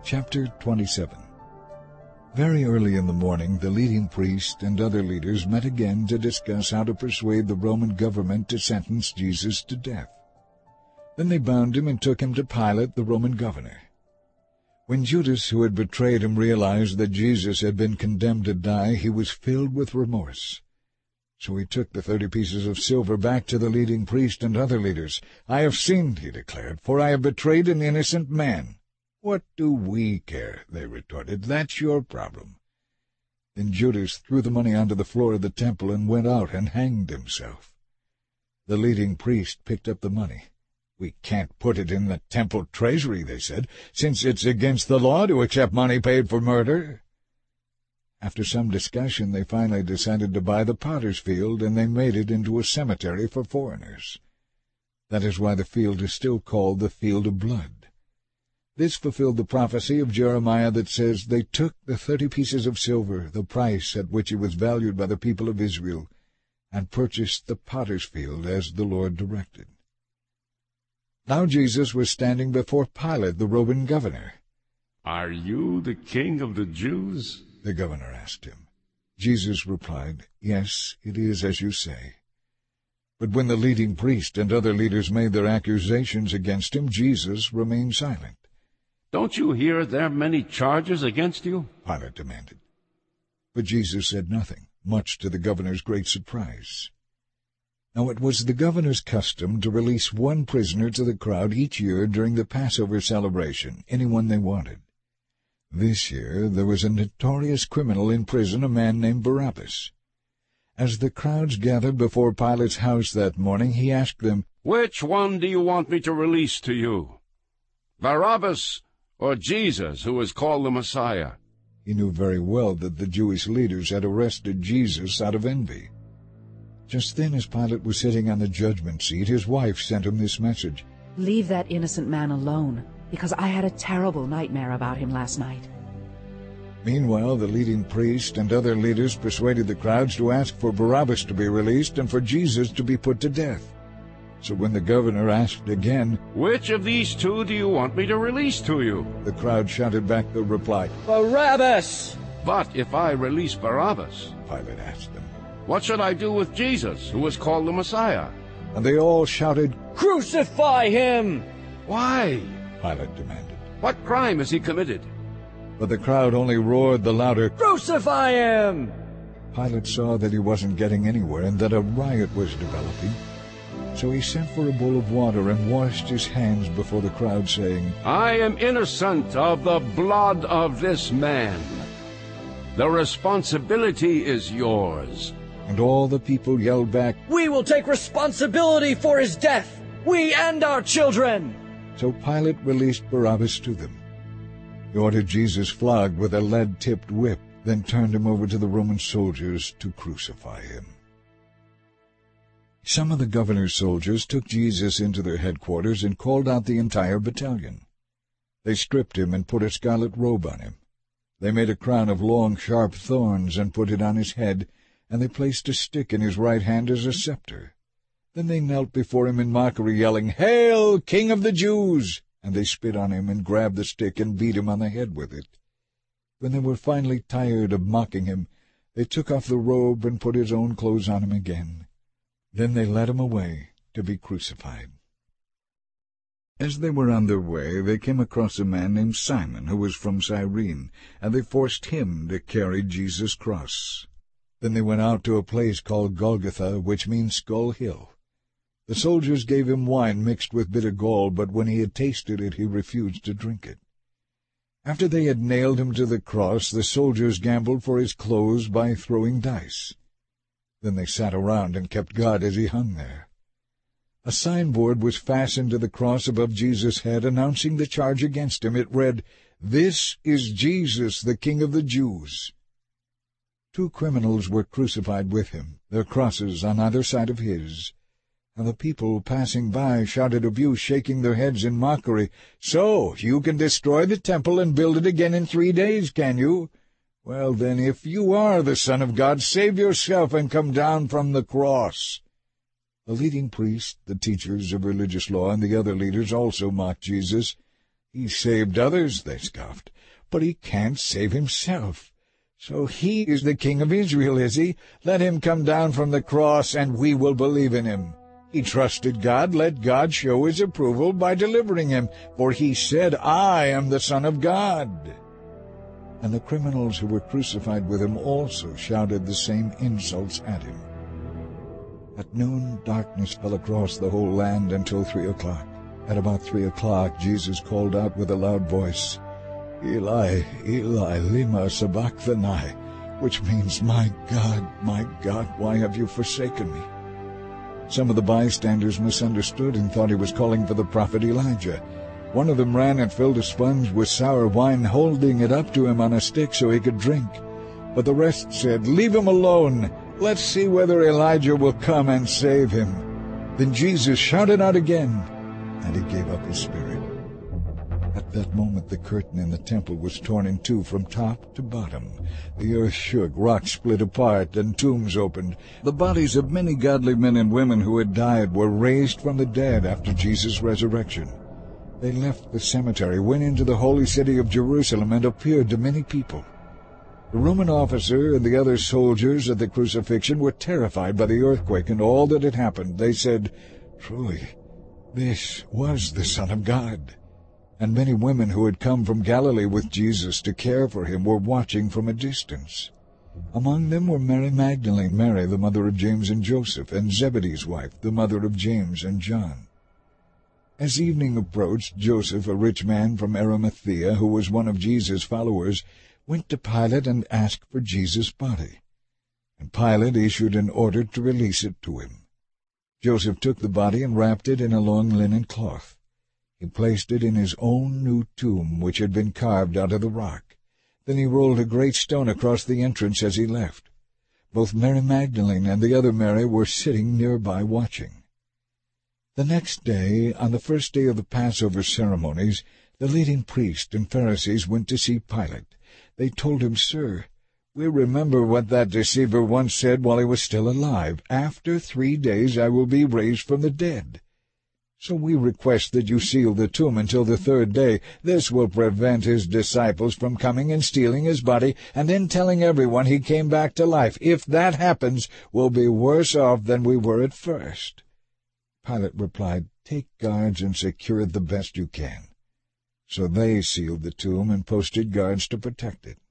Chapter 27. Very early in the morning, the leading priest and other leaders met again to discuss how to persuade the Roman government to sentence Jesus to death. Then they bound him and took him to Pilate, the Roman governor. When Judas, who had betrayed him, realized that Jesus had been condemned to die, he was filled with remorse. So he took the 30 pieces of silver back to the leading priest and other leaders. "I have sinned," he declared, "for I have betrayed an innocent man." "What do we care?" they retorted. "That's your problem." Then Judas threw the money onto the floor of the temple and went out and hanged himself. The leading priest picked up the money. "We can't put it in the temple treasury," they said, "since it's against the law to accept money paid for murder." After some discussion, they finally decided to buy the potter's field, and they made it into a cemetery for foreigners. That is why the field is still called the Field of Blood. This fulfilled the prophecy of Jeremiah that says, "They took the 30 pieces of silver, the price at which it was valued by the people of Israel, and purchased the potter's field as the Lord directed." Now Jesus was standing before Pilate, the Roman governor. "Are you the king of the Jews?" the governor asked him. Jesus replied, "Yes, it is as you say." But when the leading priest and other leaders made their accusations against him, Jesus remained silent. "Don't you hear there are many charges against you?" Pilate demanded. But Jesus said nothing, much to the governor's great surprise. Now it was the governor's custom to release one prisoner to the crowd each year during the Passover celebration, anyone they wanted. This year there was a notorious criminal in prison, a man named Barabbas. As the crowds gathered before Pilate's house that morning, he asked them, "Which one do you want me to release to you? Barabbas or Jesus, who is called the Messiah?" He knew very well that the Jewish leaders had arrested Jesus out of envy. Just then, as Pilate was sitting on the judgment seat, his wife sent him this message: "Leave that innocent man alone, because I had a terrible nightmare about him last night." Meanwhile, the leading priest and other leaders persuaded the crowds to ask for Barabbas to be released and for Jesus to be put to death. So when the governor asked again, "Which of these two do you want me to release to you?" the crowd shouted back the reply, "Barabbas!" "But if I release Barabbas," Pilate asked them, "what should I do with Jesus, who is called the Messiah?" and they all shouted, "Crucify him!" "Why?" Pilate demanded. "What crime has he committed?" But the crowd only roared the louder, "Crucify him!" Pilate saw that he wasn't getting anywhere and that a riot was developing. So he sent for a bowl of water and washed his hands before the crowd, saying, "I am innocent of the blood of this man. The responsibility is yours." And all the people yelled back, "We will take responsibility for his death, we and our children!" So Pilate released Barabbas to them. He ordered Jesus flogged with a lead-tipped whip, then turned him over to the Roman soldiers to crucify him. Some of the governor's soldiers took Jesus into their headquarters and called out the entire battalion. They stripped him and put a scarlet robe on him. They made a crown of long, sharp thorns and put it on his head, and they placed a stick in his right hand as a scepter. Then they knelt before him in mockery, yelling, "Hail, King of the Jews!" And they spit on him and grabbed the stick and beat him on the head with it. When they were finally tired of mocking him, they took off the robe and put his own clothes on him again. Then they led him away to be crucified. As they were on their way, they came across a man named Simon, who was from Cyrene, and they forced him to carry Jesus' cross. Then they went out to a place called Golgotha, which means Skull Hill. The soldiers gave him wine mixed with bitter gall, but when he had tasted it, he refused to drink it. After they had nailed him to the cross, the soldiers gambled for his clothes by throwing dice. Then they sat around and kept guard as he hung there. A signboard was fastened to the cross above Jesus' head, announcing the charge against him. It read, "This is Jesus, the King of the Jews." 2 criminals were crucified with him, their crosses on either side of his. And the people passing by shouted abuse, shaking their heads in mockery. "So, you can destroy the temple and build it again in 3 days, can you? Well, then, if you are the Son of God, save yourself and come down from the cross." The leading priests, the teachers of religious law, and the other leaders also mocked Jesus. "He saved others," they scoffed. but he can't save himself. So he is the King of Israel, is he? Let him come down from the cross, and we will believe in him. He trusted God. Let God show his approval by delivering him, for he said, I am the Son of God." And the criminals who were crucified with him also shouted the same insults at him. At noon, darkness fell across the whole land until 3:00. At about 3:00, Jesus called out with a loud voice, "Eli, Eli, lema sabachthani," which means, my God, why have you forsaken me?" Some of the bystanders misunderstood and thought he was calling for the prophet Elijah. One of them ran and filled a sponge with sour wine, holding it up to him on a stick so he could drink. But the rest said, "Leave him alone. Let's see whether Elijah will come and save him." Then Jesus shouted out again, and he gave up his spirit. At that moment the curtain in the temple was torn in two from top to bottom. The earth shook, rocks split apart, and tombs opened. The bodies of many godly men and women who had died were raised from the dead after Jesus' resurrection. They left the cemetery, went into the holy city of Jerusalem, and appeared to many people. The Roman officer and the other soldiers at the crucifixion were terrified by the earthquake and all that had happened. They said, "Truly, this was the Son of God." And many women who had come from Galilee with Jesus to care for him were watching from a distance. Among them were Mary Magdalene, Mary, the mother of James and Joseph, and Zebedee's wife, the mother of James and John. As evening approached, Joseph, a rich man from Arimathea, who was one of Jesus' followers, went to Pilate and asked for Jesus' body. And Pilate issued an order to release it to him. Joseph took the body and wrapped it in a long linen cloth. He placed it in his own new tomb, which had been carved out of the rock. Then he rolled a great stone across the entrance as he left. Both Mary Magdalene and the other Mary were sitting nearby watching. The next day, on the first day of the Passover ceremonies, the leading priests and Pharisees went to see Pilate. They told him, "Sir, we remember what that deceiver once said while he was still alive. 'After 3 days I will be raised from the dead.' So we request that you seal the tomb until the 3rd day. This will prevent his disciples from coming and stealing his body and then telling everyone he came back to life. If that happens, we'll be worse off than we were at first." Pilate replied, "Take guards and secure it the best you can." So they sealed the tomb and posted guards to protect it.